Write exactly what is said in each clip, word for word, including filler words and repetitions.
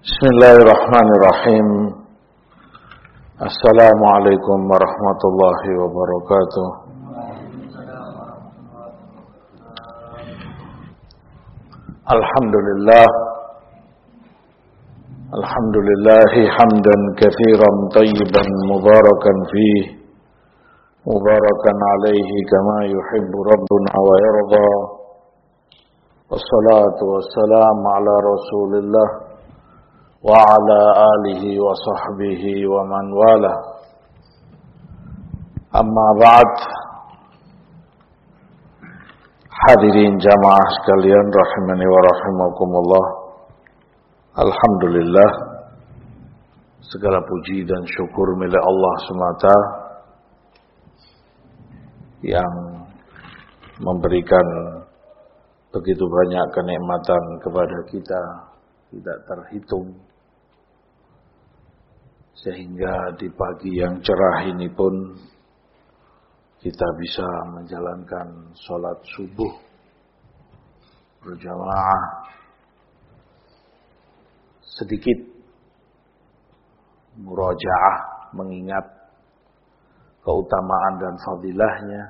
Bismillahirrahmanirrahim. Assalamualaikum warahmatullahi wabarakatuh. Alhamdulillah. Alhamdulillahi hamdan katsiran tayyiban mubarakan fihi. Mubarakan alaihi kama yuhibbu rabbuna wa yarda. Wassalatu wassalamu ala Rasulillah wa ala alihi wa sahbihi wa man wala. Amma ba'd. Hadirin jamaah sekalian rahimani wa rahimakumullah. Alhamdulillah, segala puji dan syukur milik Allah semata yang memberikan begitu banyak kenikmatan kepada kita tidak terhitung, sehingga di pagi yang cerah ini pun kita bisa menjalankan sholat subuh berjamaah. Sedikit murajaah mengingat keutamaan dan fadilahnya.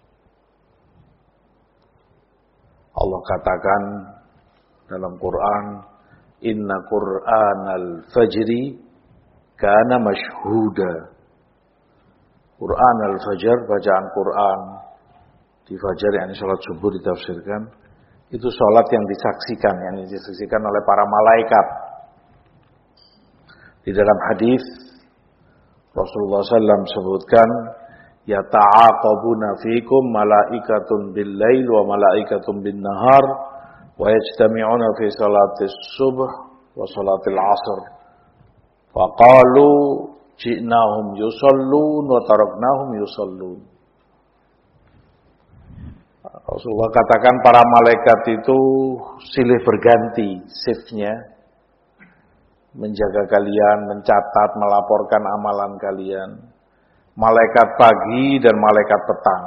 Allah katakan dalam Quran, Inna Qur'anal Fajri kana mashhuda. Quran al-Fajr, bacaan Quran di Fajar, yakni salat subuh ditafsirkan, itu salat yang disaksikan, yang disaksikan oleh para malaikat. Di dalam hadis Rasulullah sallallahu alaihi wasallam sebutkan, yata'aqabuna fikum malaikatun bil-lail wa malaikatun bin-nahar wa yajtami'una fi salatis subh wa salatil asr. Faqalu ji'nahum yusallun wa taraknahum yusallun. Rasulullah katakan para malaikat itu silih berganti shiftnya, menjaga kalian, mencatat, melaporkan amalan kalian. Malaikat pagi dan malaikat petang.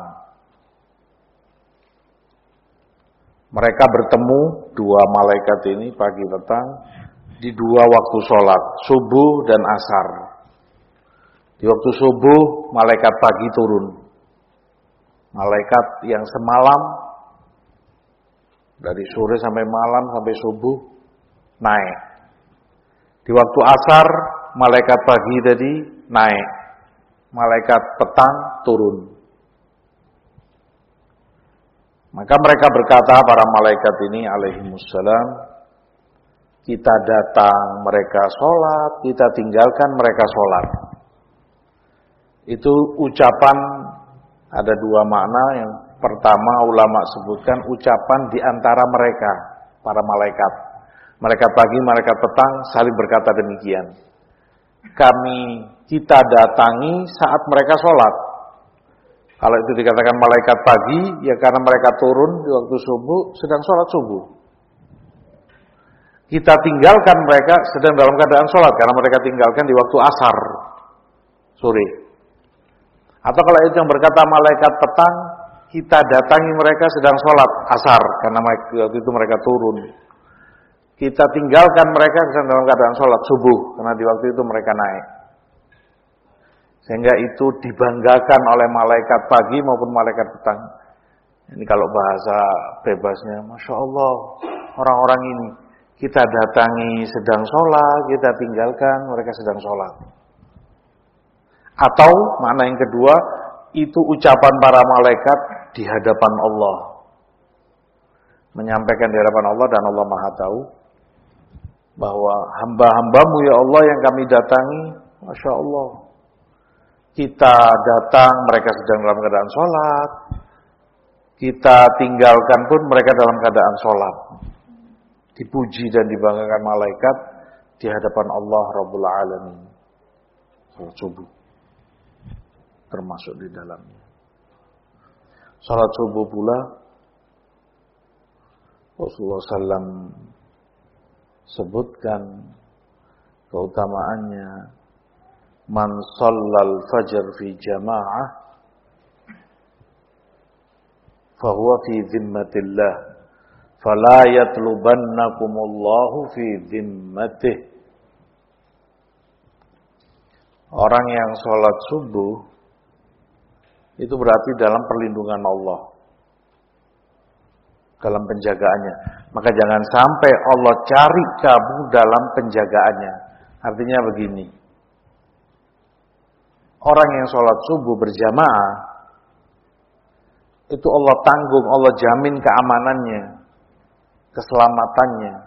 Mereka bertemu, dua malaikat ini pagi petang, di dua waktu sholat, subuh dan asar. Di waktu subuh, malaikat pagi turun. Malaikat yang semalam, dari sore sampai malam sampai subuh, naik. Di waktu asar, malaikat pagi tadi naik. Malaikat petang turun. Maka mereka berkata, para malaikat ini alaihimussalam, kita datang, mereka sholat, kita tinggalkan, mereka sholat. Itu ucapan, ada dua makna. Yang pertama ulama sebutkan ucapan di antara mereka, para malaikat. Malaikat pagi, malaikat petang saling berkata demikian. Kami, kita datangi saat mereka sholat. Kalau itu dikatakan malaikat pagi, ya karena mereka turun di waktu subuh, sedang sholat subuh. Kita tinggalkan mereka sedang dalam keadaan sholat, karena mereka tinggalkan di waktu asar, sore. Atau kalau itu yang berkata malaikat petang, kita datangi mereka sedang sholat asar, karena waktu itu mereka turun. Kita tinggalkan mereka sedang dalam keadaan sholat subuh, karena di waktu itu mereka naik. Sehingga itu dibanggakan oleh malaikat pagi maupun malaikat petang. Ini kalau bahasa bebasnya, Masya Allah, orang-orang ini kita datangi sedang sholat, kita tinggalkan mereka sedang sholat. Atau makna yang kedua, itu ucapan para malaikat di hadapan Allah. Menyampaikan di hadapan Allah dan Allah Maha Tahu bahwa hamba-hambamu ya Allah yang kami datangi, Masya Allah, kita datang mereka sedang dalam keadaan sholat, kita tinggalkan pun mereka dalam keadaan sholat. Dipuji dan dibanggakan malaikat di hadapan Allah Rabbul Alamin. Sholat subuh termasuk di dalamnya. Sholat subuh pula Rasulullah sallallahu alaihi wasallam sebutkan keutamaannya. Man shallal fajr fi jamaah fahuwa fi zimmatillah fala yatlubannakumullahu fi dhimmatih Orang yang sholat subuh itu berarti dalam perlindungan Allah, dalam penjagaannya. Maka jangan sampai Allah cari kamu dalam penjagaannya. Artinya begini, orang yang sholat subuh berjamaah, itu Allah tanggung, Allah jamin keamanannya, keselamatannya.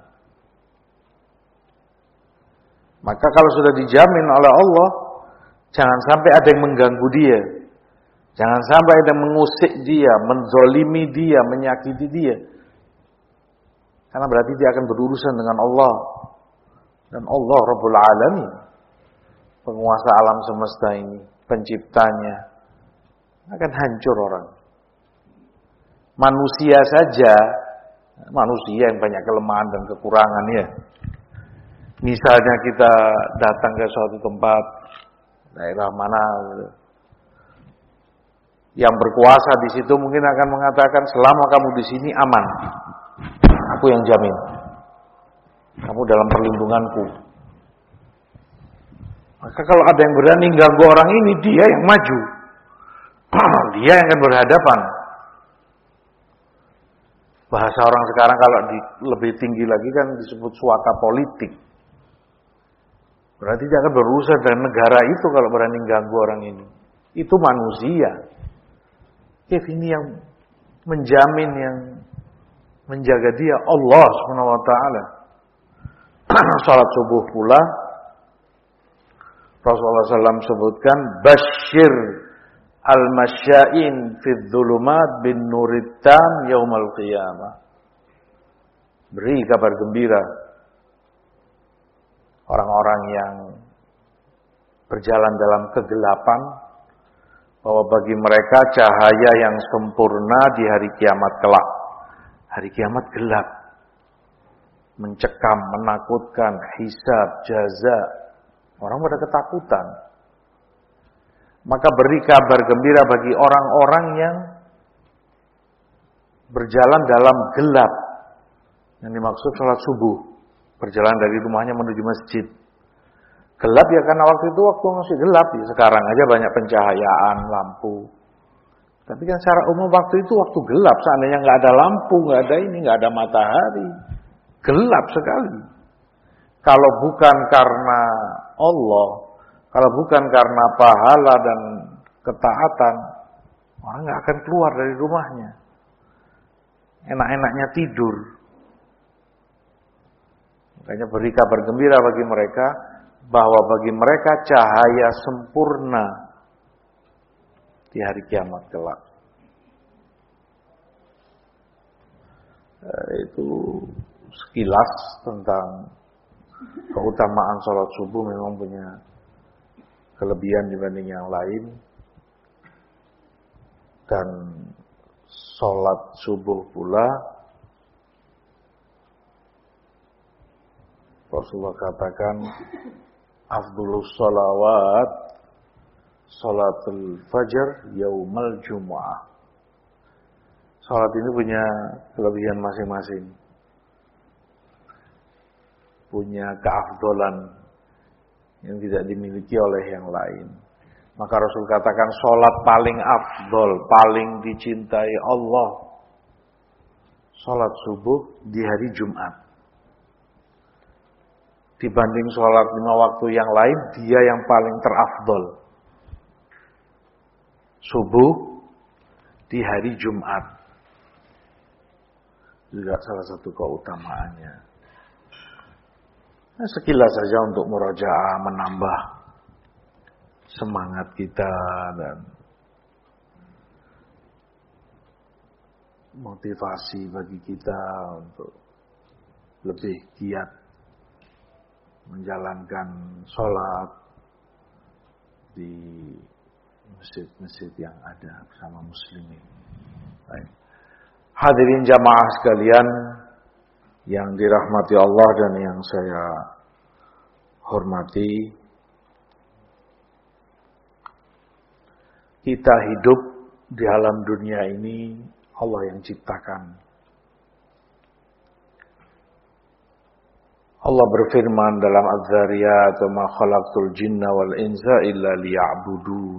Maka kalau sudah dijamin oleh Allah, jangan sampai ada yang mengganggu dia. Jangan sampai ada yang mengusik dia, menzolimi dia, menyakiti dia. Karena berarti dia akan berurusan dengan Allah. Dan Allah Rabbul Alamin, penguasa alam semesta ini, penciptanya, akan hancur orang. Manusia saja, manusia yang banyak kelemahan dan kekurangan ya. Misalnya kita datang ke suatu tempat, daerah mana, yang berkuasa di situ mungkin akan mengatakan, selama kamu di sini aman, aku yang jamin, kamu dalam perlindunganku. Maka kalau ada yang berani ganggu orang ini, dia yang maju, dia yang akan berhadapan. Bahasa orang sekarang kalau di, lebih tinggi lagi kan disebut suaka politik. Berarti dia akan berurusan dengan negara itu kalau berani ganggu orang ini. Itu manusia. Kif ini yang menjamin, yang menjaga dia, Allah subhanahu wa ta'ala. Salat subuh pula Rasulullah shallallahu alaihi wasallam sebutkan, Bashir al-masya'in fid dhulumat bin nurittam yaumal qiyamah. Beri kabar gembira orang-orang yang berjalan dalam kegelapan, bahwa bagi mereka cahaya yang sempurna di hari kiamat kelak. Hari kiamat gelap, mencekam, menakutkan, hisab, jaza. Orang pada ketakutan. Maka beri kabar gembira bagi orang-orang yang berjalan dalam gelap. Yang dimaksud sholat subuh, berjalan dari rumahnya menuju masjid. Gelap ya karena waktu itu waktu masih gelap ya. Sekarang aja banyak pencahayaan, lampu. Tapi kan secara umum waktu itu waktu gelap. Seandainya nggak ada lampu, nggak ada ini, nggak ada matahari, gelap sekali. Kalau bukan karena Allah, kalau bukan karena pahala dan ketaatan, orang nggak akan keluar dari rumahnya. Enak-enaknya tidur. Makanya beri kabar gembira bagi mereka, bahwa bagi mereka cahaya sempurna di hari kiamat kelak. Itu sekilas tentang keutamaan sholat subuh. Memang punya kelebihan dibanding yang lain. Dan sholat subuh pula Rasulullah katakan, afdulus sholawat sholatul fajar yaumal jumu'ah. Sholat ini punya kelebihan masing-masing, punya keafdolan yang tidak dimiliki oleh yang lain. Maka Rasul katakan sholat paling afdol, paling dicintai Allah, sholat subuh di hari Jumat. Dibanding sholat lima waktu yang lain, dia yang paling terafdol. Subuh di hari Jumat juga salah satu keutamaannya. Nah, sekilas saja untuk murajaah, menambah semangat kita dan motivasi bagi kita untuk lebih giat menjalankan sholat di masjid-masjid yang ada bersama muslimin. Baik. Hadirin jamaah sekalian yang dirahmati Allah dan yang saya hormati, kita hidup di alam dunia ini Allah yang ciptakan. Allah berfirman dalam Az-Zariyat, "Wa ma khalaqtul jinna wal insa illa liya'budun."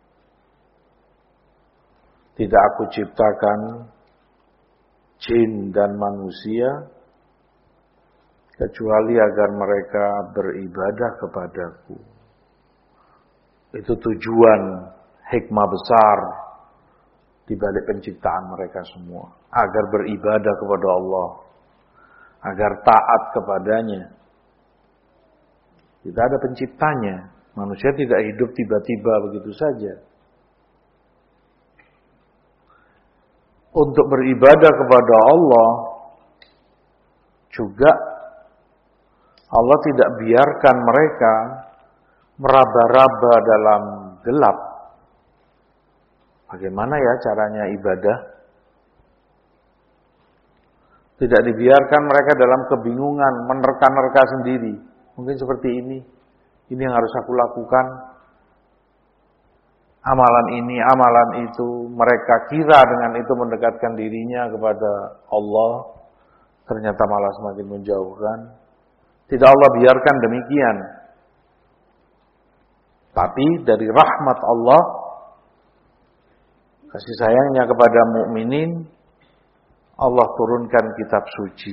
Tidak aku ciptakan jin dan manusia kecuali agar mereka beribadah kepadaku. Itu tujuan hikmah besar di balik penciptaan mereka semua, agar beribadah kepada Allah, agar taat kepadanya. Tidak ada penciptanya, manusia tidak hidup tiba-tiba begitu saja. Untuk beribadah kepada Allah juga Allah tidak biarkan mereka meraba-raba dalam gelap. Bagaimana ya caranya ibadah? Tidak dibiarkan mereka dalam kebingungan, menerka-nerka sendiri. Mungkin seperti ini, ini yang harus aku lakukan. Amalan ini, amalan itu, mereka kira dengan itu mendekatkan dirinya kepada Allah, ternyata malah semakin menjauhkan. Tidak Allah biarkan demikian. Tapi dari rahmat Allah, kasih sayangnya kepada mukminin, Allah turunkan kitab suci.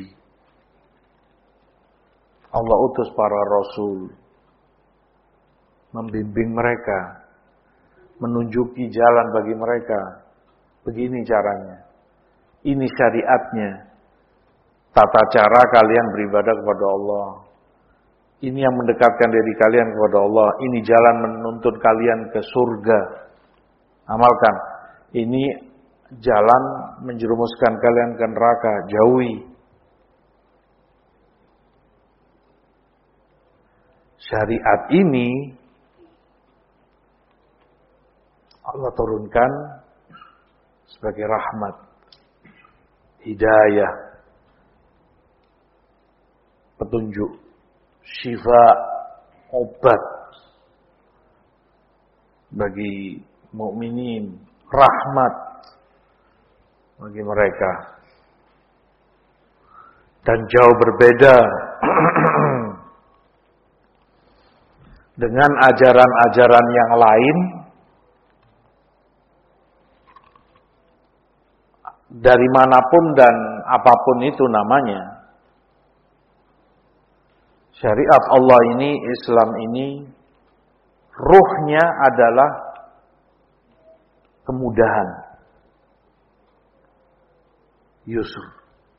Allah utus para rasul, membimbing mereka, menunjuki jalan bagi mereka. Begini caranya, ini syariatnya, tata cara kalian beribadah kepada Allah. Ini yang mendekatkan diri kalian kepada Allah. Ini jalan menuntun kalian ke surga. Amalkan. Ini jalan menjerumuskan kalian ke neraka. Jauhi. Syariat ini Allah turunkan sebagai rahmat, hidayah, petunjuk, syifa, obat bagi mukminin, rahmat bagi mereka. Dan jauh berbeda dengan ajaran-ajaran yang lain dari manapun dan apapun itu namanya. Syariat Allah ini, Islam ini, ruhnya adalah kemudahan, yusr.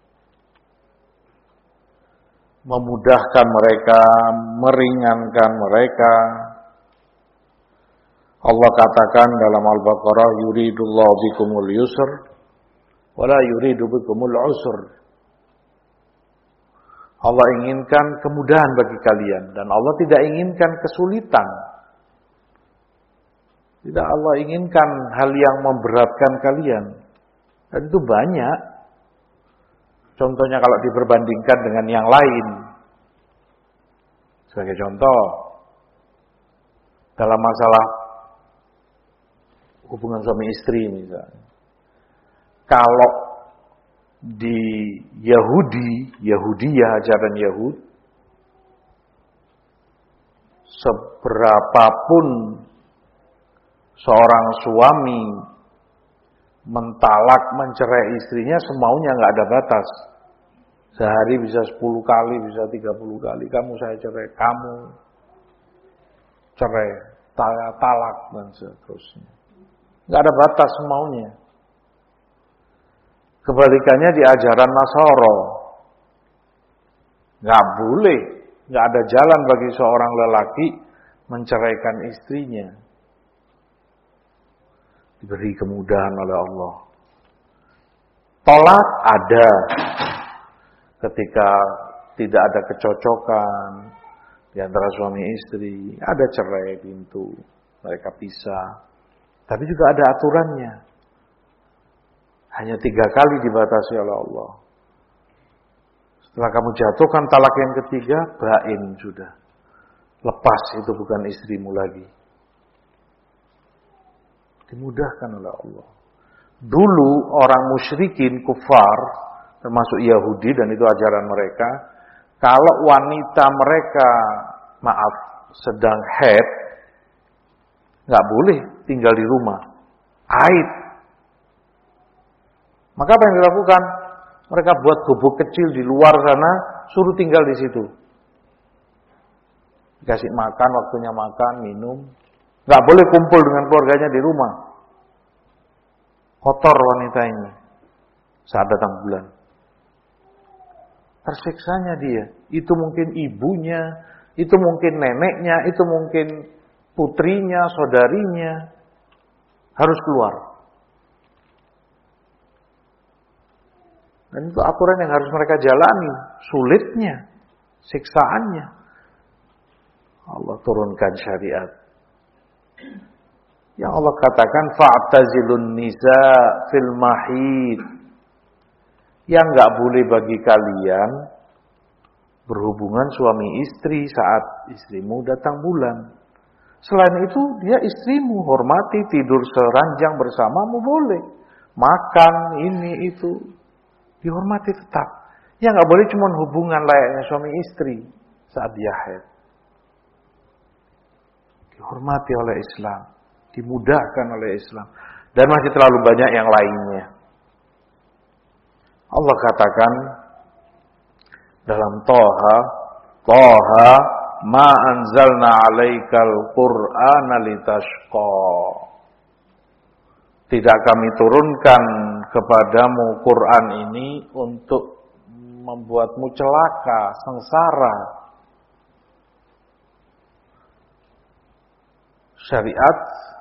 Memudahkan mereka, meringankan mereka. Allah katakan dalam Al-Baqarah, yuridullahu bikumul yusr, wala yuridu bikumul usr. Allah inginkan kemudahan bagi kalian dan Allah tidak inginkan kesulitan. Tidak Allah inginkan hal yang memberatkan kalian. Dan itu banyak. Contohnya kalau diperbandingkan dengan yang lain. Sebagai contoh, dalam masalah hubungan suami istri misalnya. Kalau di Yahudi, Yahudiyah, ajaran Yahud, seberapapun seorang suami mentalak, mencerai istrinya, semaunya nggak ada batas. Sehari bisa sepuluh kali, bisa tiga puluh kali. Kamu saya cerai, kamu cerai, talak, dan seterusnya. Nggak ada batas semaunya. Kebalikannya di ajaran Nasara. Nggak boleh, nggak ada jalan bagi seorang lelaki menceraikan istrinya. Diberi kemudahan oleh Allah. Tolak ada ketika tidak ada kecocokan di antara suami istri, ada cerai pintu, mereka pisah. Tapi juga ada aturannya. Hanya tiga kali dibatasi oleh Allah. Setelah kamu jatuhkan talak yang ketiga, bain sudah. Lepas, itu bukan istrimu lagi. Dimudahkan oleh Allah. Dulu orang musyrikin, kufar, termasuk Yahudi dan itu ajaran mereka, Kalau wanita mereka, maaf, sedang haid, nggak boleh tinggal di rumah. Haid. Maka apa yang dilakukan? Mereka buat gubuk kecil di luar sana, suruh tinggal di situ. Dikasih makan, waktunya makan, minum. Nggak boleh kumpul dengan keluarganya di rumah. Kotor wanita ini saat datang bulan. Tersiksanya dia. Itu mungkin ibunya, itu mungkin neneknya, itu mungkin putrinya, saudarinya. Harus keluar. Dan itu aturan yang harus mereka jalani. Sulitnya, siksaannya. Allah turunkan syariat. Yang Allah katakan fa'tazilun nisa fil mahid. Yang enggak boleh bagi kalian berhubungan suami istri saat istrimu datang bulan. Selain itu dia istrimu, hormati, tidur seranjang bersamamu boleh. Makan ini itu dihormati tetap. Yang enggak boleh cuma hubungan layaknya suami istri saat dia haid. Dihormati oleh Islam, dimudahkan oleh Islam, dan masih terlalu banyak yang lainnya. Allah katakan dalam Toha, Toha ma anzalna alaikal Qur'ana litashqa. Tidak kami turunkan kepadamu Quran ini untuk membuatmu celaka, sengsara. Syariat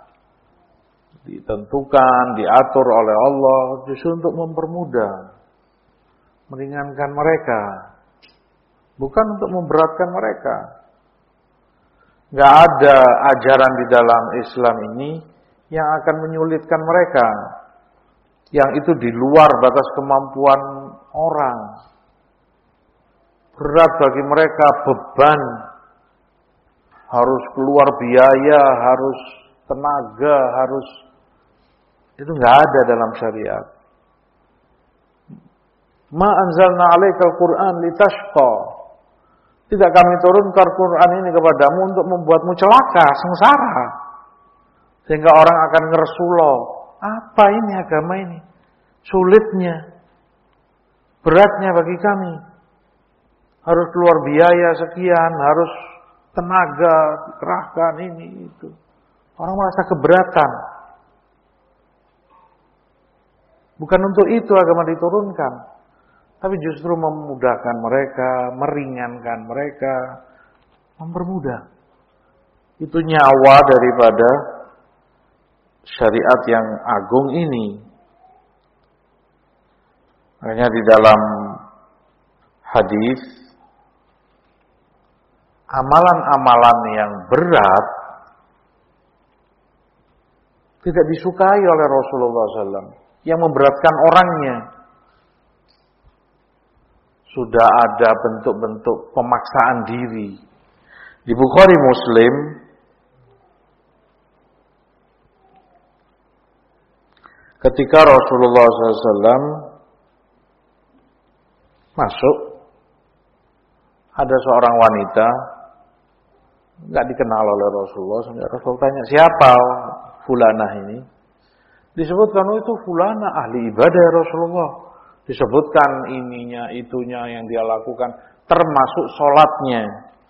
ditentukan, diatur oleh Allah justru untuk mempermudah, meringankan mereka, bukan untuk memberatkan mereka. Gak ada ajaran di dalam Islam ini yang akan menyulitkan mereka, yang itu di luar batas kemampuan orang. Berat bagi mereka, beban, harus keluar biaya, harus tenaga, harus, itu nggak ada dalam syariat. Ma anzalna alaikal Qur'an litashqa. Tidak kami turunkan Quran ini kepadamu untuk membuatmu celaka, sengsara, sehingga orang akan ngersulo. Apa ini agama ini? Sulitnya, beratnya bagi kami. Harus keluar biaya sekian, harus tenaga, kerahkan ini itu. Orang merasa keberatan. Bukan untuk itu agama diturunkan, tapi justru memudahkan mereka, meringankan mereka, mempermudah. Itu nyawa daripada syariat yang agung ini. Makanya di dalam hadis, amalan-amalan yang berat tidak disukai oleh Rasulullah shallallahu alaihi wasallam, yang memberatkan orangnya. Sudah ada bentuk-bentuk pemaksaan diri. Di Bukhari Muslim, ketika Rasulullah shallallahu alaihi wasallam masuk, ada seorang wanita, nggak dikenal oleh Rasulullah. Rasul tanya, siapa fulanah ini? Disebutkan, oh itu fulanah ahli ibadah ya Rasulullah. Disebutkan ininya, itunya yang dia lakukan, termasuk sholatnya.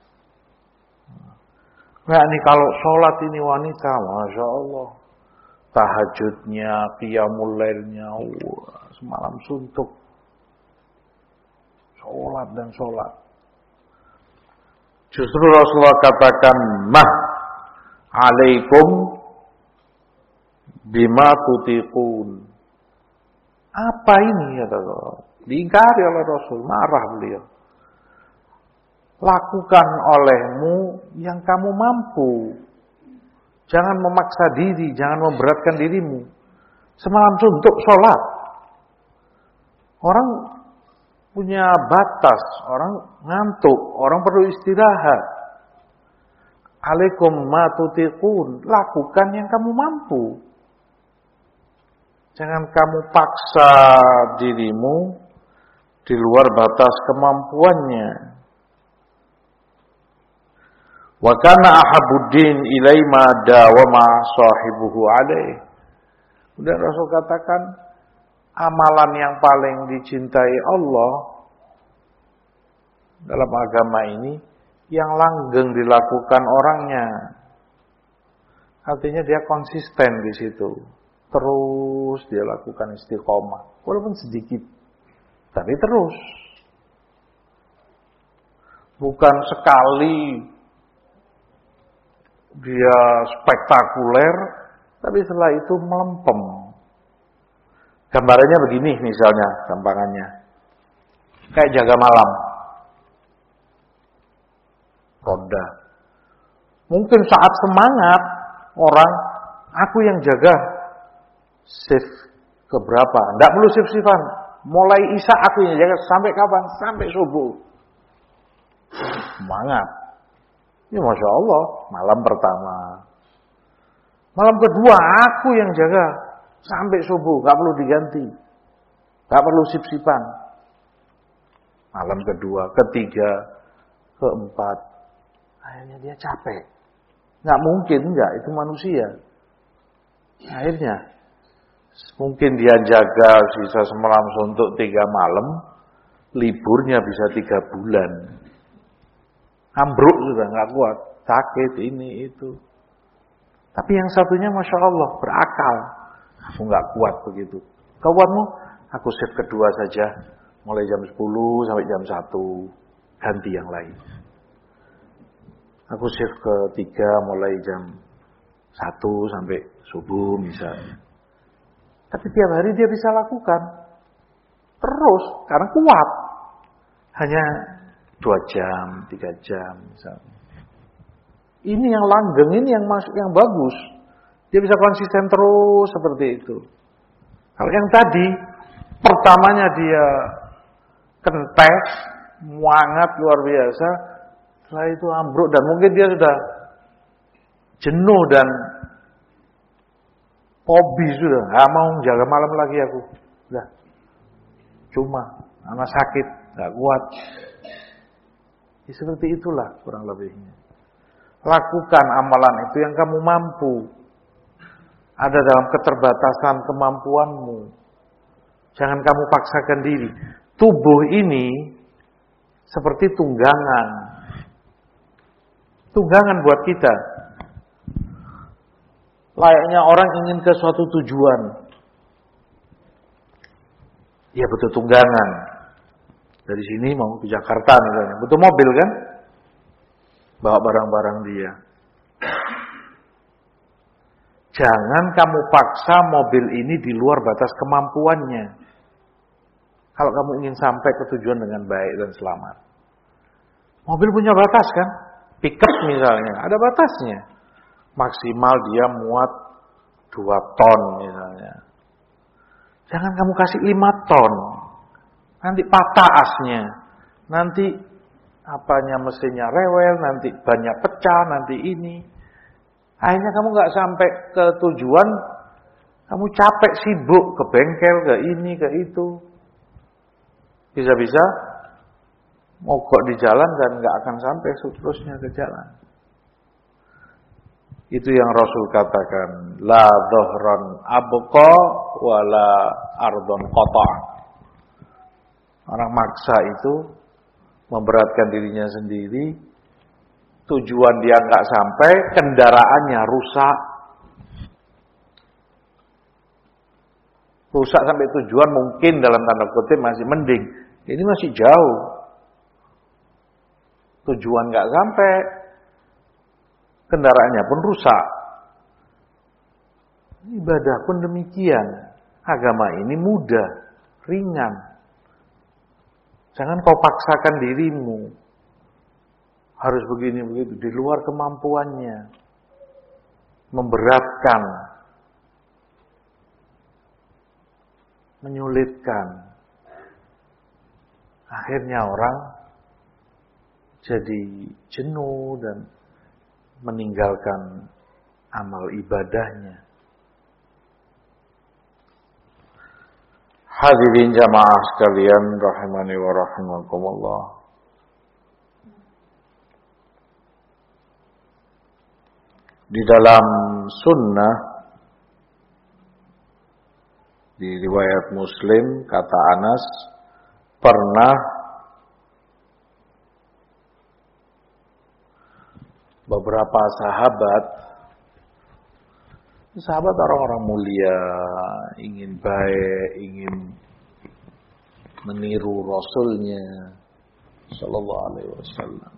Nah ini kalau sholat ini wanita, Masya Allah. Tahajudnya, qiyamul lailnya, wah, semalam suntuk. Sholat dan sholat. Justru Rasulullah katakan, mah alaikum bima tutiqun. Apa ini kata Allah? Diingkari oleh Rasul, marah beliau. Lakukan olehmu yang kamu mampu. Jangan memaksa diri, jangan memberatkan dirimu. Semalam suntuk sholat. Orang punya batas, orang ngantuk, orang perlu istirahat. Alaikum ma tutiqun, lakukan yang kamu mampu. Jangan kamu paksa dirimu di luar batas kemampuannya. Wa kana ahabuddin ilai ma dawama sahibuhu alaih. Kemudian Rasul katakan, amalan yang paling dicintai Allah dalam agama ini yang langgeng dilakukan orangnya. Artinya dia konsisten di situ. Terus dia lakukan istiqomah. Walaupun sedikit, tapi terus. Bukan sekali dia spektakuler, tapi setelah itu melempem. Gambarannya begini misalnya, gampangannya. Kayak jaga malam. Ronda. Mungkin saat semangat orang, aku yang jaga shift keberapa. Tidak perlu shift-shiftan. Mulai isya aku yang jaga sampai kapan? Sampai subuh. Semangat. Ya Masya Allah, malam pertama. Malam kedua aku yang jaga sampai subuh, gak perlu diganti. Gak perlu sip-sipan. Malam kedua, ketiga, keempat. Akhirnya dia capek. Gak mungkin, enggak, itu manusia. Akhirnya, mungkin dia jaga sisa semalam suntuk tiga malam, liburnya bisa tiga bulan. Ambruk sudah nggak kuat, sakit ini itu. Tapi yang satunya Masya Allah berakal. Aku nggak kuat begitu. Kuatmu? Aku shift kedua saja, mulai jam sepuluh sampai jam satu, ganti yang lain. Aku shift ketiga mulai jam satu sampai subuh misalnya. Tapi tiap hari dia bisa lakukan terus karena kuat. Hanya dua jam, tiga jam misalnya. Ini yang langgeng, ini yang masuk, yang bagus. Dia bisa konsisten terus seperti itu. Kalau yang tadi, pertamanya dia kentes, muangat luar biasa, setelah itu ambruk dan mungkin dia sudah jenuh dan hobi sudah, nggak mau jaga malam lagi aku. Udah, cuma anak sakit, nggak kuat. Ya, seperti itulah kurang lebihnya. Lakukan amalan itu yang kamu mampu. Ada dalam keterbatasan kemampuanmu. Jangan kamu paksakan diri. Tubuh ini seperti tunggangan. Tunggangan buat kita. Layaknya orang ingin ke suatu tujuan. Ya butuh tunggangan. Dari sini mau ke Jakarta misalnya. Butuh mobil kan? Bawa barang-barang dia. Jangan kamu paksa mobil ini di luar batas kemampuannya. Kalau kamu ingin sampai ke tujuan dengan baik dan selamat. Mobil punya batas kan? Pickup misalnya, ada batasnya. Maksimal dia muat dua ton misalnya. Jangan kamu kasih lima ton. Nanti patah asnya. Nanti apanya mesinnya rewel, nanti banyak pecah, nanti ini. Akhirnya kamu gak sampai ke tujuan, kamu capek, sibuk, ke bengkel, ke ini, ke itu. Bisa-bisa mogok di jalan dan gak akan sampai seterusnya ke jalan. Itu yang Rasul katakan, la dhuhran abqa wala ardon qata'. Orang maksa itu memberatkan dirinya sendiri, tujuan dia nggak sampai, kendaraannya rusak. Rusak sampai tujuan mungkin dalam tanda kutip masih mending. Ini masih jauh. Tujuan nggak sampai, kendaraannya pun rusak. Ibadah pun demikian. Agama ini mudah, ringan. Jangan kau paksakan dirimu. Harus begini begitu di luar kemampuannya. Memberatkan. Menyulitkan. Akhirnya orang jadi jenuh dan meninggalkan amal ibadahnya. Hadirin jamaah sekalian rahimani wa rahimakumullah. Di dalam sunnah, di riwayat Muslim, kata Anas, pernah beberapa sahabat, sahabat orang-orang mulia, ingin baik, ingin meniru Rasulnya Sallallahu Alaihi Wasallam.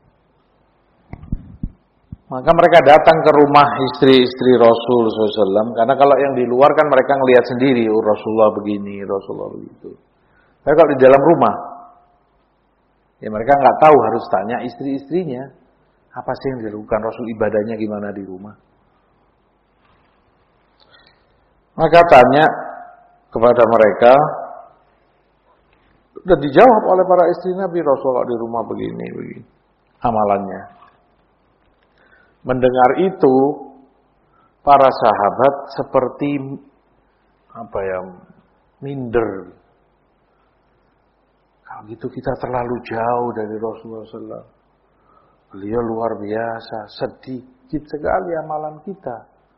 Maka mereka datang ke rumah istri-istri Rasul Sallallahu Alaihi Wasallam, karena kalau yang di luar kan mereka ngelihat sendiri, oh Rasulullah begini, Rasulullah begitu. Tapi kalau di dalam rumah, ya mereka nggak tahu, harus tanya istri-istrinya, apa sih yang dilakukan Rasul, ibadahnya gimana di rumah. Maka tanya kepada mereka, sudah dijawab oleh para istri Nabi, Rasulullah di rumah begini, begini amalannya. Mendengar itu, para sahabat seperti apa ya, minder. Kalau gitu kita terlalu jauh dari Rasulullah shallallahu alaihi wasallam. Beliau luar biasa, sedikit sekali amalan kita.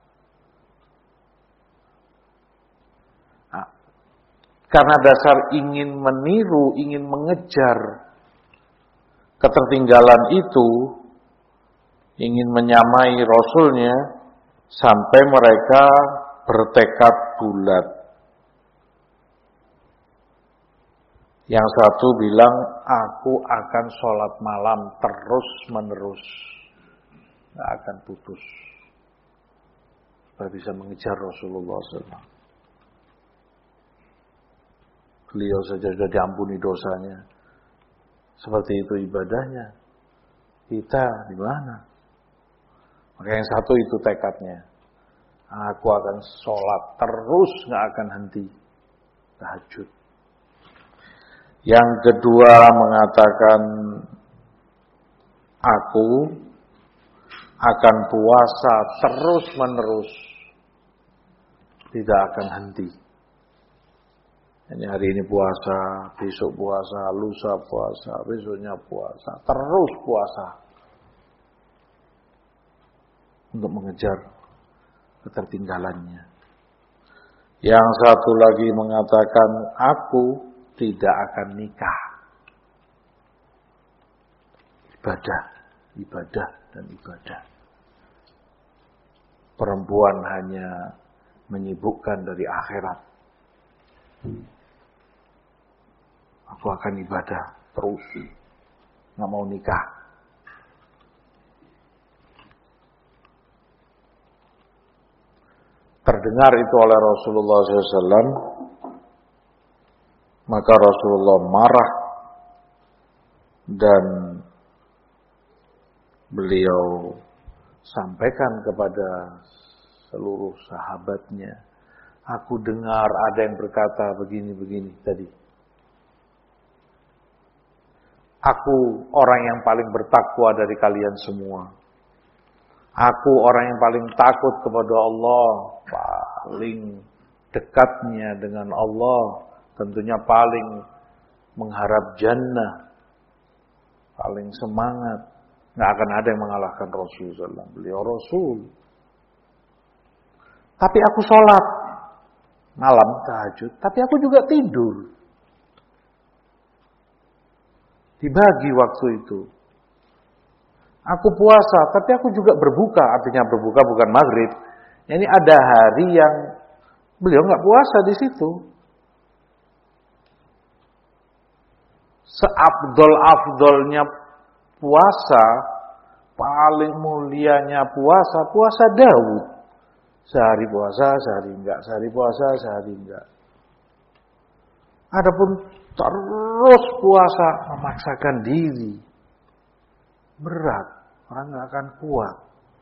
Nah, karena dasar ingin meniru, ingin mengejar ketertinggalan itu, ingin menyamai Rasulnya, sampai mereka bertekad bulat. Yang satu bilang, aku akan sholat malam terus menerus, gak akan putus, supaya bisa mengejar Rasulullah shallallahu alaihi wasallam. Beliau saja sudah diampuni dosanya, seperti itu ibadahnya. Kita di mana? Maka yang satu itu tekadnya, aku akan sholat terus, gak akan henti, tahajud. Yang kedua mengatakan, aku akan puasa terus menerus, tidak akan henti. Ini hari ini puasa, besok puasa, lusa puasa, besoknya puasa, terus puasa. Untuk mengejar ketertinggalannya. Yang satu lagi mengatakan, aku tidak akan nikah. Ibadah, ibadah, dan ibadah. Perempuan hanya menyibukkan dari akhirat. Aku akan ibadah terus, nggak mau nikah. Terdengar itu oleh Rasulullah shallallahu alaihi wasallam, maka Rasulullah marah dan beliau sampaikan kepada seluruh sahabatnya, aku dengar ada yang berkata begini-begini tadi. Aku orang yang paling bertakwa dari kalian semua. Aku orang yang paling takut kepada Allah, paling dekatnya dengan Allah, tentunya paling mengharap jannah, paling semangat. Nggak akan ada yang mengalahkan Rasulullah shallallahu alaihi wasallam. Beliau Rasul. Tapi aku sholat malam tahajud, tapi aku juga tidur. Dibagi waktu itu. Aku puasa, tapi aku juga berbuka. Artinya berbuka bukan maghrib. Ini ada hari yang beliau nggak puasa di situ. Seabdol-abdolnya puasa, paling mulianya puasa, puasa Daud. Sehari puasa, sehari enggak. Sehari puasa, sehari enggak. Adapun terus puasa, memaksakan diri, berat, orang nggak akan kuat.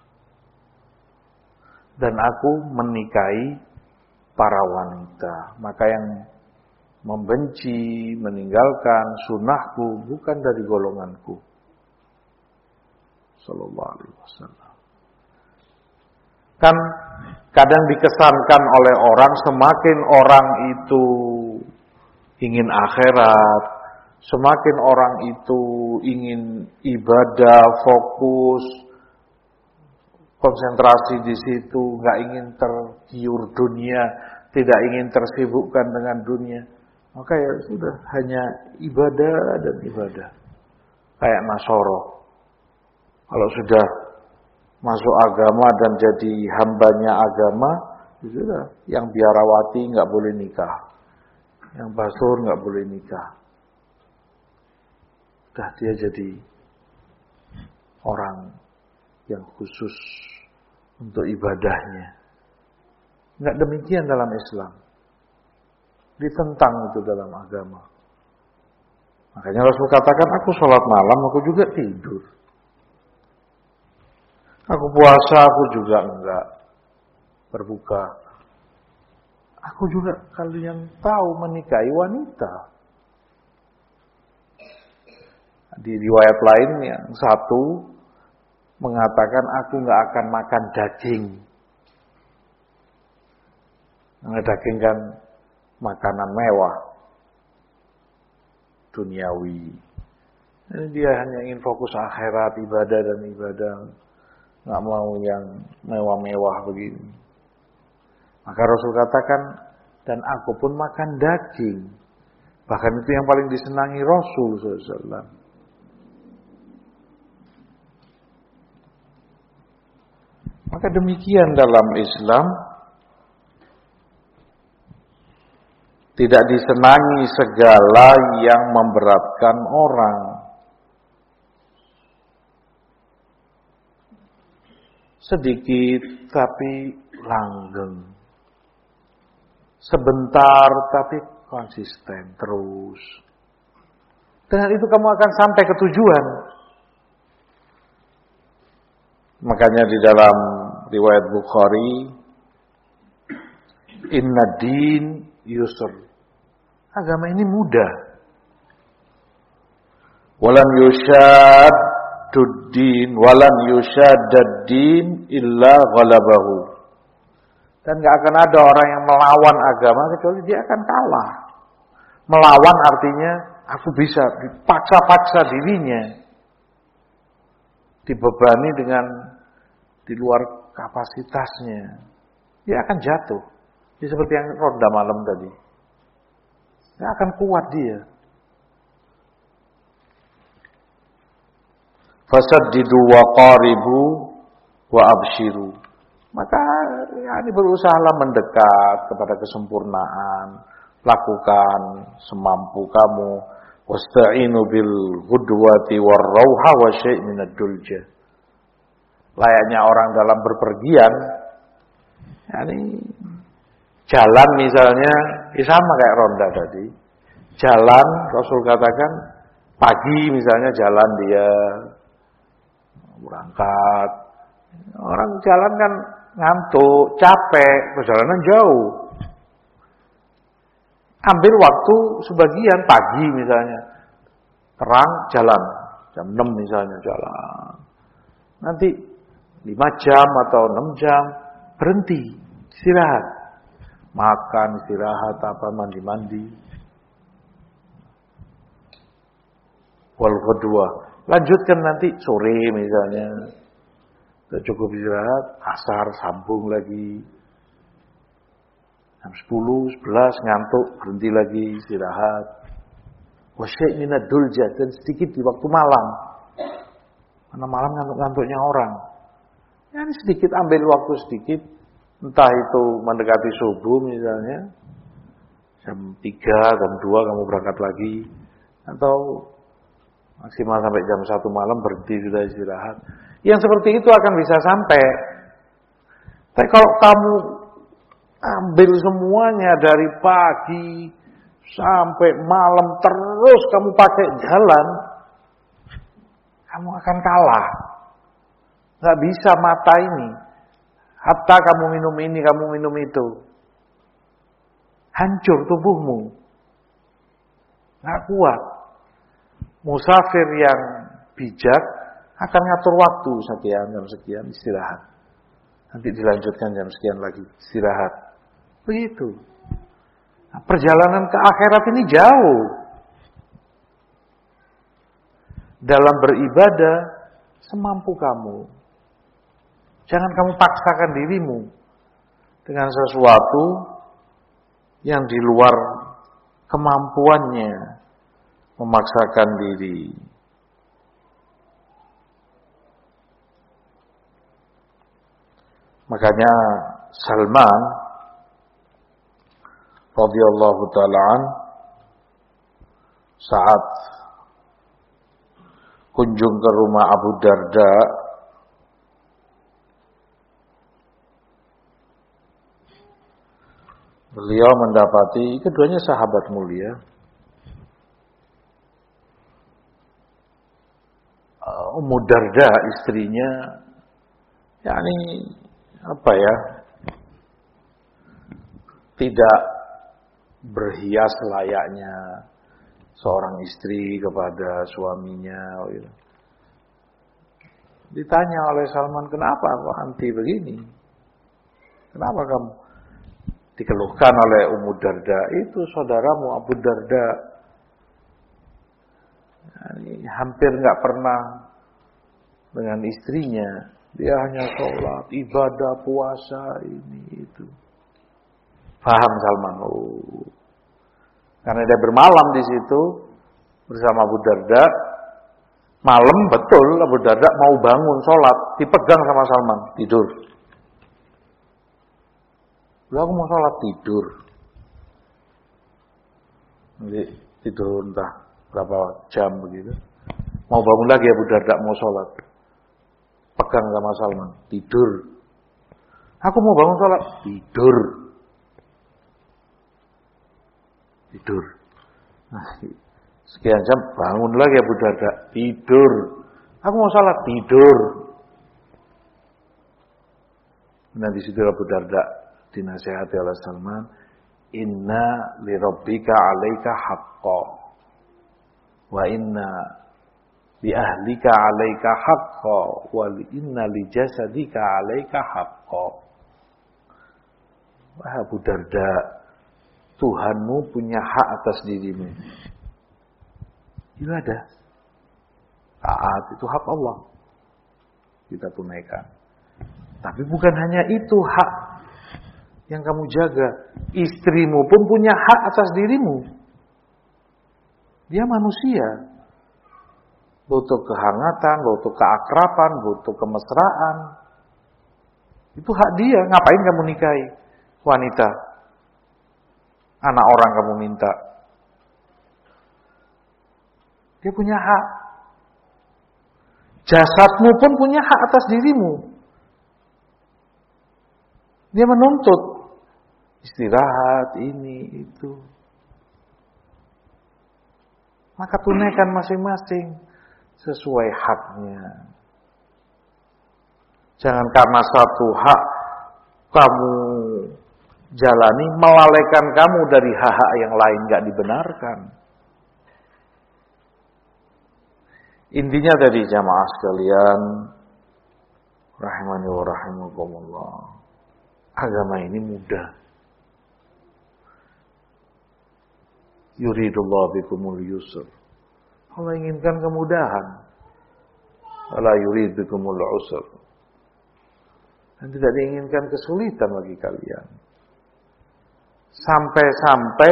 Dan aku menikahi para wanita, maka yang membenci, meninggalkan sunnahku bukan dari golonganku. Sallallahu alaihi wasallam. Kan kadang dikesankan oleh orang, semakin orang itu ingin akhirat, semakin orang itu ingin ibadah, fokus, konsentrasi di situ, nggak ingin tergiur dunia, tidak ingin tersibukkan dengan dunia, maka ya sudah, hanya ibadah dan ibadah. Kayak Nasoro, kalau sudah masuk agama dan jadi hambanya agama, ya sudah, yang biarawati nggak boleh nikah, yang basur nggak boleh nikah. Sudah dia jadi orang yang khusus untuk ibadahnya. Enggak demikian dalam Islam. Ditentang itu dalam agama. Makanya Rasul katakan, aku sholat malam, aku juga tidur. Aku puasa, aku juga enggak berbuka. Aku juga kalian tahu menikahi wanita. Di riwayat lain yang satu mengatakan, aku enggak akan makan daging. Karena daging kan makanan mewah, duniawi. Ini dia hanya ingin fokus akhirat, ibadah dan ibadah. Enggak mau yang mewah-mewah begini. Maka Rasul katakan, dan aku pun makan daging. Bahkan itu yang paling disenangi Rasul sallallahu alaihi wasallam. Maka demikian dalam Islam, tidak disenangi segala yang memberatkan orang. Sedikit tapi langgeng. Sebentar tapi konsisten terus. Dengan itu kamu akan sampai ke tujuan. Makanya di dalam riwayat Bukhari, inna din yusr. Agama ini mudah. Walan yushaddud-din, walan yushaddad-din illa ghalabahu. Dan gak akan ada orang yang melawan agama kecuali dia akan kalah. Melawan artinya aku bisa dipaksa-paksa dirinya. Dibebani dengan di luar kapasitasnya. Dia akan jatuh. Dia seperti yang ronda malam tadi. Dia akan kuat dia. Fasaddidu wa qaribu wa abshiru. Maka ya, ini berusahalah mendekat kepada kesempurnaan. Lakukan semampu kamu. Wasta'inu bil ghudwati war rauha wa syai' minad dulja. Layaknya orang dalam berpergian, yani jalan misalnya, ya sama kayak ronda tadi. Jalan, Rasul katakan, pagi misalnya jalan dia berangkat. Orang jalan kan ngantuk, capek, perjalanan jauh. Ambil waktu sebagian pagi misalnya, terang jalan, jam enam misalnya jalan. Nanti lima jam atau enam jam berhenti, istirahat. Makan, istirahat, apa mandi-mandi. Wal ghadwa. Lanjutkan nanti sore misalnya. Sudah cukup istirahat, asar sambung lagi. Jam sepuluh, sebelas ngantuk, berhenti lagi, istirahat. Wa syai' minad dulja, dan sedikit di waktu malam. Karena malam ngantuk-ngantuknya orang. Ya, ini sedikit, ambil waktu sedikit. Entah itu mendekati subuh misalnya. Jam tiga, jam dua kamu berangkat lagi. Atau maksimal sampai jam satu malam berhenti sudah istirahat. Yang seperti itu akan bisa sampai. Tapi kalau kamu ambil semuanya dari pagi sampai malam terus kamu pakai jalan, kamu akan kalah. Gak bisa mata ini. Hatta kamu minum ini, kamu minum itu. Hancur tubuhmu. Gak kuat. Musafir yang bijak akan ngatur waktu sekian, jam sekian, istirahat. Nanti dilanjutkan jam sekian lagi, istirahat. Begitu. Nah, perjalanan ke akhirat ini jauh. Dalam beribadah, semampu kamu. Jangan kamu paksakan dirimu dengan sesuatu yang di luar kemampuannya, memaksakan diri. Makanya Salman radhiyallahu ta'ala an saat kunjung ke rumah Abu Darda, beliau mendapati keduanya sahabat mulia. Ummu Darda istrinya, yakni apa ya, tidak berhias layaknya seorang istri kepada suaminya. Ditanya oleh Salman, kenapa kok anti begini? Kenapa kamu? Dikeluhkan oleh Ummu Darda, itu saudaramu Abu Darda, yani, hampir nggak pernah dengan istrinya. Dia hanya sholat, ibadah, puasa, ini itu. Paham Salman? Oh. Karena dia bermalam di situ bersama Abu Darda. Malam betul Abu Darda mau bangun sholat, dipegang sama Salman, tidur. Lalu aku mau sholat, tidur. Jadi tidur entah berapa jam begitu. Mau bangun lagi Abu Darda mau sholat, pegang sama Salman, tidur. Aku mau bangun sholat, tidur. Tidur. Nah, sekian jam bangun lagi Abu Darda, tidur. Aku mau sholat, tidur. Nah di situ Abu Darda dinasihati oleh Salman, inna li rabbika 'alaika haqqan wa inna li ahlika 'alaika haqqan wa inna li jasadika 'alaika haqqan. Wah Abu Darda, Tuhanmu punya hak atas dirimu. Ibadah, taat itu hak Allah, kita tunaikan. Tapi bukan hanya itu hak yang kamu jaga, istrimu pun punya hak atas dirimu. Dia manusia, butuh kehangatan, butuh keakraban, butuh kemesraan. Itu hak dia. Ngapain kamu nikahi wanita? Anak orang kamu minta. Dia punya hak. Jasadmu pun punya hak atas dirimu. Dia menuntut istirahat, ini, itu. Maka tunaikan masing-masing sesuai haknya. Jangan karena satu hak kamu jalani melalaikan kamu dari hak-hak yang lain, gak dibenarkan. Intinya tadi jamaah sekalian, rahimani wa rahimakumullah, agama ini mudah. Yuridullah bikumul yusr. Allah inginkan kemudahan. Wala yurid bikumul usr. Dan tidak diinginkan kesulitan bagi kalian. Sampai-sampai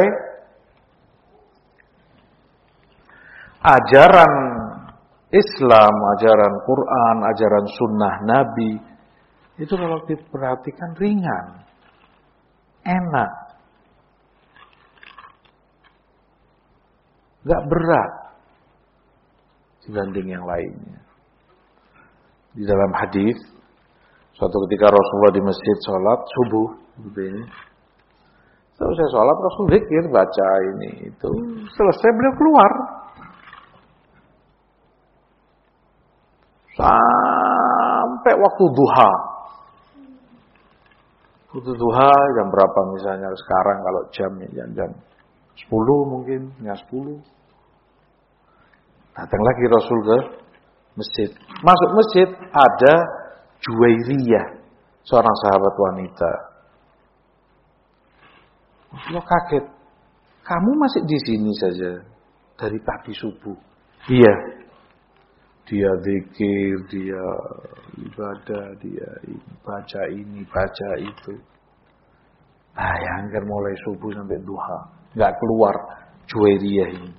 ajaran Islam, ajaran Quran, ajaran sunnah Nabi, itu kalau diperhatikan ringan, enak, gak berat dibanding yang lainnya. Di dalam hadis, suatu ketika Rasulullah di masjid sholat subuh, seperti ini. Setelah saya sholat, Rasul zikir, baca ini itu. Selesai beliau keluar. Sampai waktu duha. Waktu duha jam berapa misalnya sekarang kalau jamnya jam, jam sepuluh mungkin, jam sepuluh. Datang lagi Rasul ke masjid. Masuk masjid ada Juwairiyah, seorang sahabat wanita. Rasulullah kaget. Kamu masih di sini saja dari tadi subuh? Iya. Dia zikir, dia ibadah, dia baca ini, baca itu. Bayangkan mulai subuh sampai duha, nggak keluar juwairiyah ini.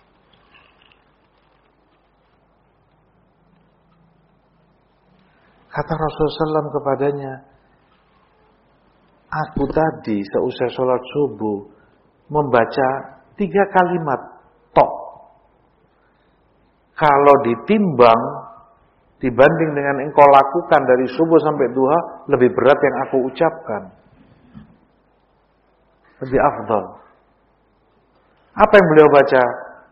Kata Rasulullah shallallahu alaihi wasallam kepadanya, aku tadi seusai sholat subuh membaca tiga kalimat tok. Kalau ditimbang dibanding dengan engkau lakukan dari subuh sampai duha, lebih berat yang aku ucapkan. Lebih afdal. Apa yang beliau baca?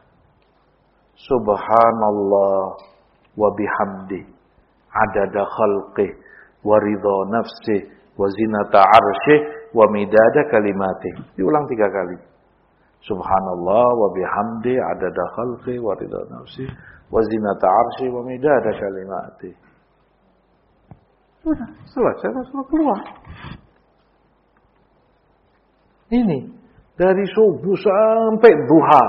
Subhanallah wa bihamdi adada khalqih wa ridha nafsih wa zinata arsyih wa midada kalimatih. Diulang tiga kali. Subhanallah wa bihamdi adada khalqih wa ridha nafsih wa zinata arsyih wa midada kalimatih. Sudah, selesai, sudah keluar. Ini dari subuh sampai duha.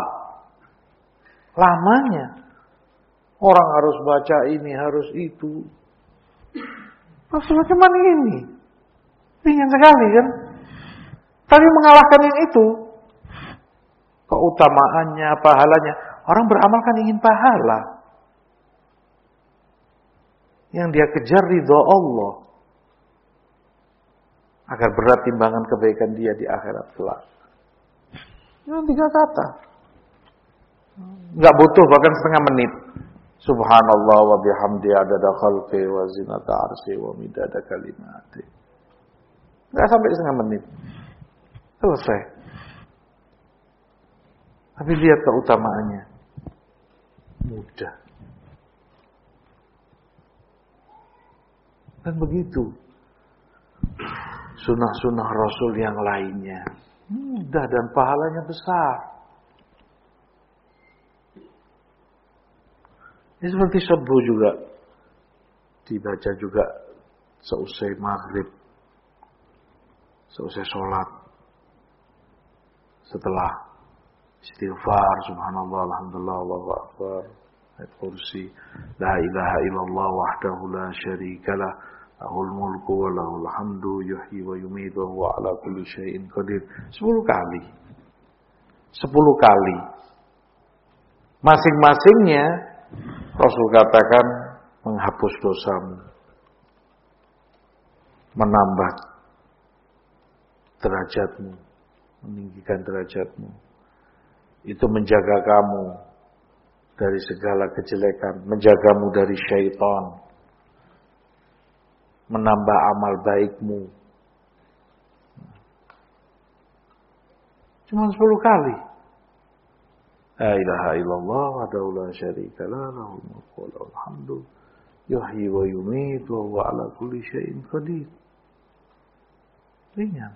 Lamanya. Orang harus baca ini, harus itu. Maksudnya cuman ini. Ringan sekali kan. Tapi mengalahkan yang itu. Keutamaannya, pahalanya. Orang beramal kan ingin pahala. Yang dia kejar ridho Allah. Agar berat timbangan kebaikan dia di akhirat kelak. Cuma tiga kata. Enggak butuh bahkan setengah menit. Subhanallah wa bihamdi adada khalqi wa zinata arsy wa midada kalimati. Enggak sampai setengah menit. Selesai. Tapi lihat keutamaannya. Mudah. Dan begitu. Sunnah-sunnah Rasul yang lainnya. Mudah dan pahalanya besar. Ini seperti subuh juga. Dibaca juga seusai maghrib. Seusai sholat. Setelah istighfar, subhanallah, alhamdulillah, Allahu akbar. Ayat kursi. La ilaha illallah wahdahu la syarikalah. Lahul mulku wa lahul hamdu yuhyi wa yumiitu wa ala kulli syai'in qadir. Sepuluh kali. Sepuluh kali. Masing-masingnya Rasul katakan menghapus dosamu. Menambah derajatmu. Meninggikan derajatmu. Itu menjaga kamu dari segala kejelekan. Menjagamu dari syaitan. Menambah amal baikmu. Cuma sepuluh kali. La ilaha illallah wahdahu la syarika lah lahul mulku wa lahul hamdu yuhyi wa yumiitu wa huwa ala kulli syai'in qadir. Ringan.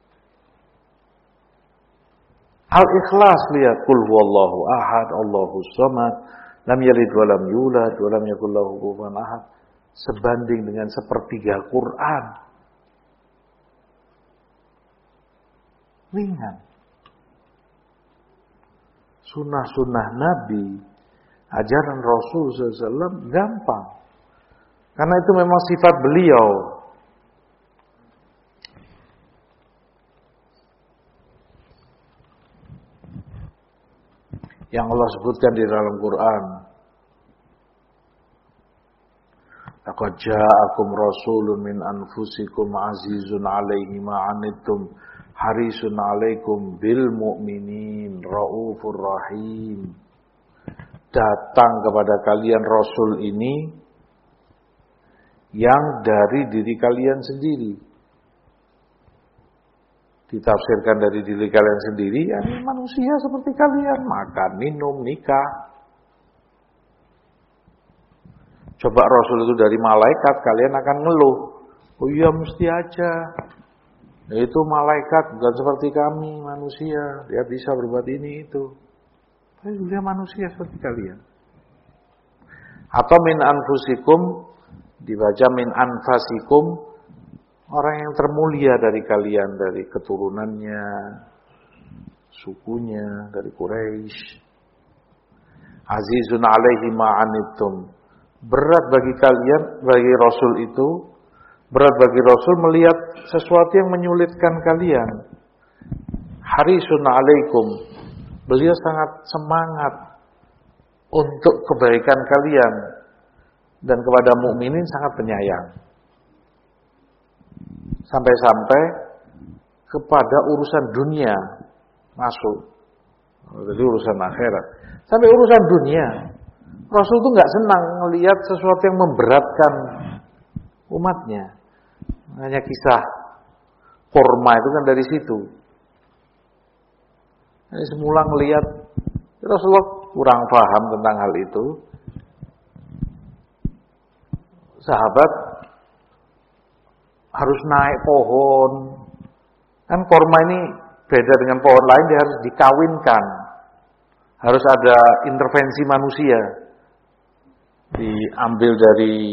Al-Ikhlas lihat qul huwallahu ahad Allahus samad lam yalid wa lam yulad wa lam yakul lahu kufuwan ahad. Sebanding dengan sepertiga Quran. Ringan. Sunnah-sunnah Nabi, ajaran Rasul sallallahu alaihi wasallam gampang. Karena itu memang sifat beliau. Yang Allah sebutkan di dalam Quran. Laqad ja'akum rasulun min anfusikum azizun 'alaihi ma 'anittum harisun 'alaikum bil mu'minin raufur rahim. Datang kepada kalian rasul ini yang dari diri kalian sendiri. Ditafsirkan dari diri kalian sendiri, ya manusia seperti kalian, makan, minum, nikah. Coba Rasul itu dari malaikat, kalian akan ngeluh. Oh iya mesti aja. Itu malaikat, bukan seperti kami manusia. Dia bisa berbuat ini itu. Tapi dia manusia seperti kalian. Atau min anfusikum, dibaca min anfasikum, orang yang termulia dari kalian, dari keturunannya, sukunya, dari Quraisy. Azizun alaihi ma'anittum. berat bagi kalian, bagi Rasul itu, berat bagi Rasul melihat sesuatu yang menyulitkan kalian. Harisun alaikum, beliau sangat semangat untuk kebaikan kalian dan kepada mukminin sangat penyayang. Sampai-sampai kepada urusan dunia masuk, jadi urusan akhirat. Sampai urusan dunia, Rasul itu nggak senang melihat sesuatu yang memberatkan umatnya. Hanya kisah kurma itu kan dari situ. Ini semula ngelihat Rasulullah kurang paham tentang hal itu. Sahabat harus naik pohon. Kan kurma ini beda dengan pohon lain, dia harus dikawinkan. Harus ada intervensi manusia. Diambil dari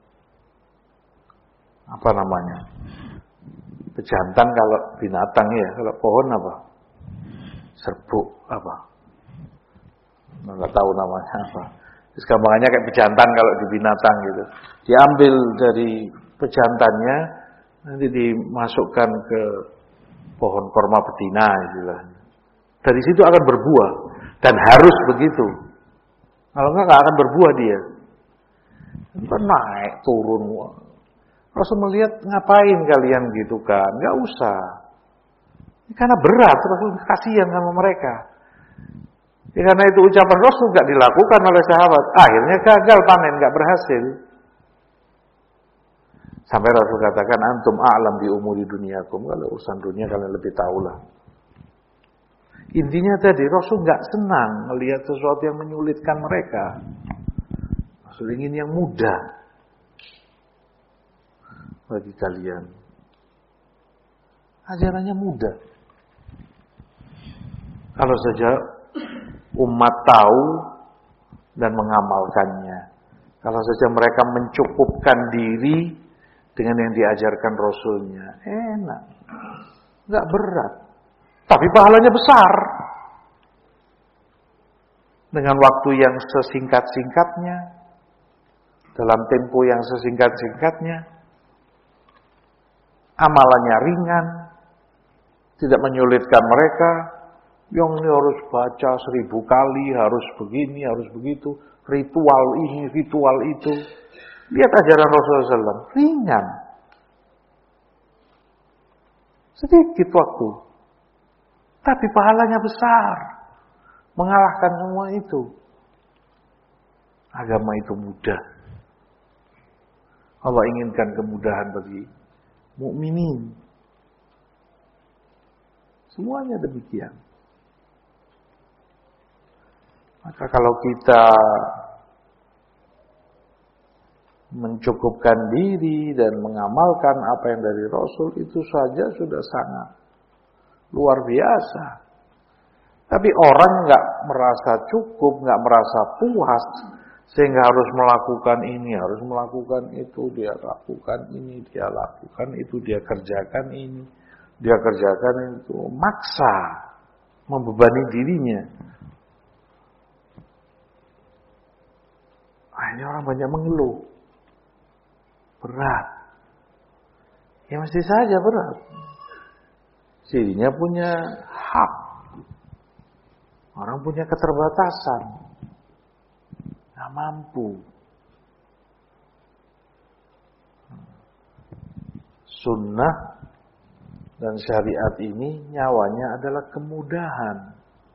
apa namanya? Pejantan kalau binatang ya, kalau pohon apa? Serbuk apa? Enggak tahu namanya apa. Terus gampangannya kayak pejantan kalau di binatang gitu. Diambil dari pejantannya, nanti dimasukkan ke pohon kurma betina istilahnya. Dari situ akan berbuah dan harus begitu. Kalau enggak enggak akan berbuah dia. Kan naik turun. Rasul melihat ngapain kalian gitu kan? Enggak usah. Karena berat, Rasul kasihan sama mereka. Ya, karena itu ucapan Rasul enggak dilakukan oleh sahabat. Akhirnya gagal panen, enggak berhasil. Sampai Rasul katakan, antum a'lam bi umuri dunyakum. Kalau urusan dunia kalian lebih tahulah. Intinya tadi, Rasul enggak senang melihat sesuatu yang menyulitkan mereka. Rasul ingin yang mudah bagi kalian. Ajarannya mudah. Kalau saja umat tahu dan mengamalkannya. Kalau saja mereka mencukupkan diri dengan yang diajarkan Rasulnya, enak, nggak berat, tapi pahalanya besar. Dengan waktu yang sesingkat-singkatnya, dalam tempo yang sesingkat-singkatnya, amalannya ringan, tidak menyulitkan mereka. Yang ini harus baca seribu kali, harus begini, harus begitu, ritual ini, ritual itu. Lihat ajaran Rasulullah shallallahu alaihi wasallam, ringan. Sedikit waktu. Tapi pahalanya besar. Mengalahkan semua itu. Agama itu mudah. Allah inginkan kemudahan bagi mukminin. Semuanya demikian. Maka kalau kita mencukupkan diri dan mengamalkan apa yang dari Rasul, itu saja sudah sangat luar biasa. Tapi orang nggak merasa cukup, nggak merasa puas, sehingga harus melakukan ini, harus melakukan itu, dia lakukan ini, dia lakukan itu, dia kerjakan ini, dia kerjakan itu, maksa, membebani dirinya. Akhirnya orang banyak mengeluh. Berat. Ya mesti saja berat. Dirinya punya hak. Orang punya keterbatasan. Nggak mampu. Sunnah dan syariat ini nyawanya adalah kemudahan.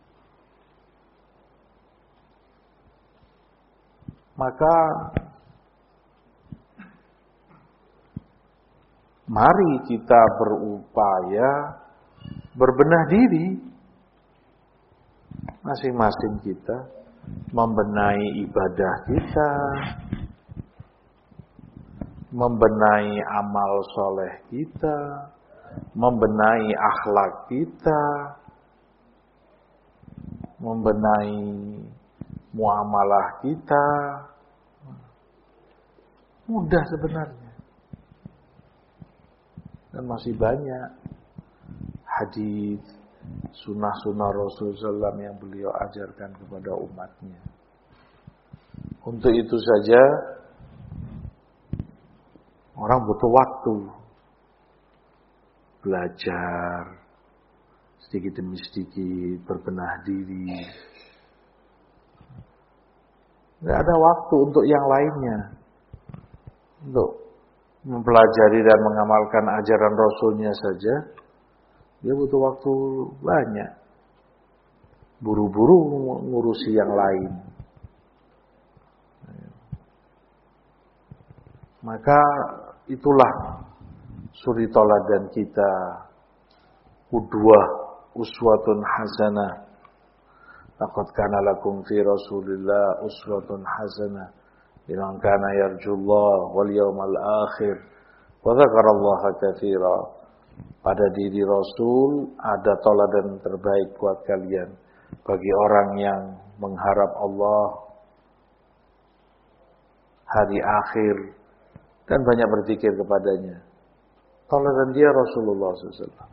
Maka mari kita berupaya berbenah diri masing-masing kita, membenahi ibadah kita, membenahi amal soleh kita, membenahi akhlak kita, membenahi muamalah kita. Mudah sebenarnya. Dan masih banyak hadis, sunnah-sunnah Rasulullah shallallahu alaihi wasallam yang beliau ajarkan kepada umatnya. Untuk itu saja orang butuh waktu belajar sedikit demi sedikit, berbenah diri. Tidak ada waktu untuk yang lainnya, untuk mempelajari dan mengamalkan ajaran Rasulnya saja. Dia butuh waktu banyak, buru-buru ngurusi yang lain. Maka itulah suri toladan kita, qudwah uswatun hasanah. Laqad kana lakum fi Rasulillah uswatun hasanah liman kana yarjullaha wal yawmal akhir wa dzakarallaha katsira. Pada diri Rasul ada teladan terbaik buat kalian bagi orang yang mengharap Allah, hari akhir, dan banyak berzikir kepadanya. Teladan dia Rasulullah shallallahu alaihi wasallam.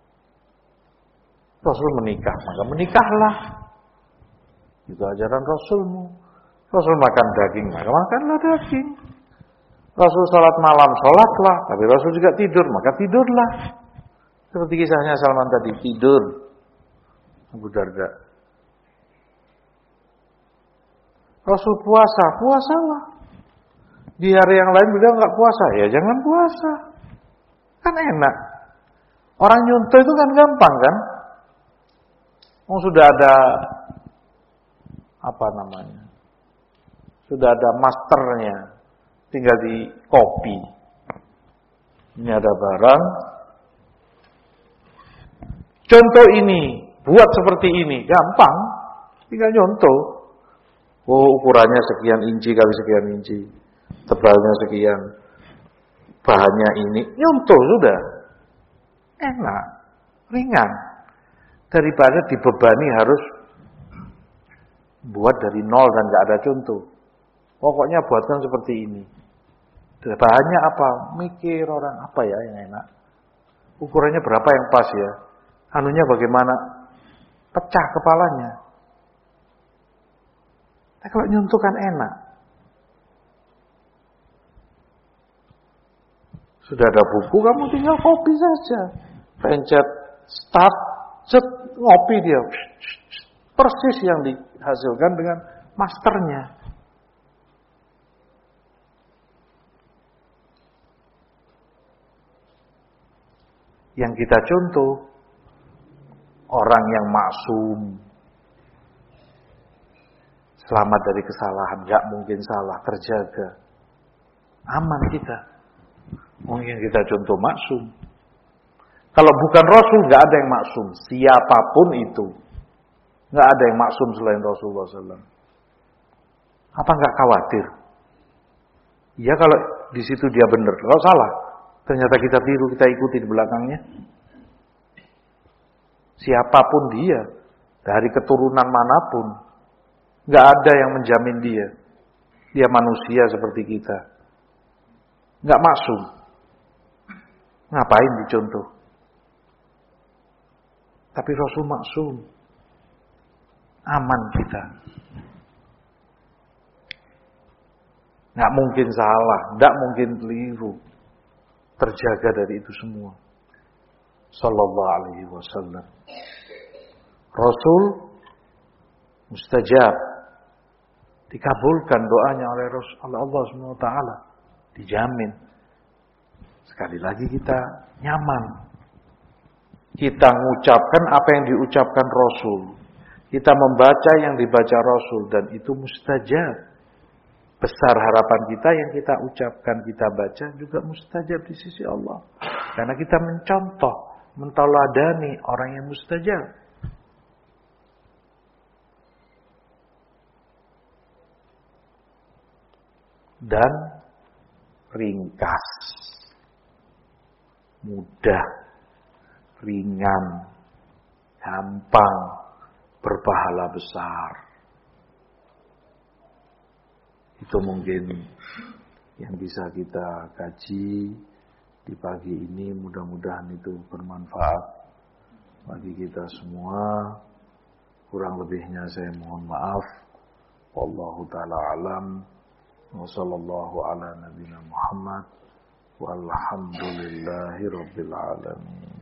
Rasul menikah, maka menikahlah. Itu ajaran Rasulmu. Rasul makan daging, maka makanlah daging. Rasul salat malam, salatlah. Tapi Rasul juga tidur, maka tidurlah. Seperti kisahnya Salman tadi, tidur. Abu Darda. Rasul puasa, puasalah. Di hari yang lain beliau nggak puasa, ya jangan puasa. Kan enak. Orang nyuntuh itu kan gampang kan? Oh, sudah ada apa namanya? Sudah ada masternya, tinggal di copy. Ini ada barang. Contoh ini, buat seperti ini, gampang. Tinggal nyontoh. Oh, ukurannya sekian inci kali sekian inci. Tebalnya sekian. Bahannya ini, nyontoh sudah. Enak, ringan. Daripada dibebani harus buat dari nol dan gak ada contoh. Pokoknya buatkan seperti ini. Bahannya apa? Mikir orang apa ya yang enak. Ukurannya berapa yang pas ya? Anunya bagaimana? Pecah kepalanya. Nah, kalau nyuntuh kan enak. Sudah ada buku, kamu tinggal copy saja. Pencet start, set, ngopi dia. Persis yang dihasilkan dengan masternya. Yang kita contoh, orang yang maksum, selamat dari kesalahan, gak mungkin salah, terjaga. Aman kita. Mungkin kita contoh maksum. Kalau bukan Rasul, gak ada yang maksum. Siapapun itu. Gak ada yang maksum selain Rasulullah shallallahu alaihi wasallam. Apa gak khawatir? Ya kalau di situ dia benar. Kalau salah, ternyata kita tiru, kita ikuti di belakangnya. Siapapun dia, dari keturunan manapun, gak ada yang menjamin dia. Dia manusia seperti kita. Gak maksum. Ngapain dicontoh? Tapi Rasul maksum. Aman kita. Gak mungkin salah, gak mungkin keliru. Terjaga dari itu semua. Sallallahu alaihi wasallam. Rasul mustajab. Dikabulkan doanya oleh Rasul Allah subhanahu wa taala. Dijamin. Sekali lagi kita nyaman. Kita mengucapkan apa yang diucapkan Rasul. Kita membaca yang dibaca Rasul. Dan itu mustajab. Besar harapan kita yang kita ucapkan, kita baca juga mustajab di sisi Allah. Karena kita mencontoh, menteladani orang yang mustajab. Dan ringkas, mudah, ringan, gampang, berpahala besar. Itu mungkin yang bisa kita kaji di pagi ini. Mudah-mudahan itu bermanfaat bagi kita semua. Kurang lebihnya saya mohon maaf. Wallahu ta'ala alam. Wa sallallahu ala nabiyina Muhammad. Walhamdulillahi rabbil alamin.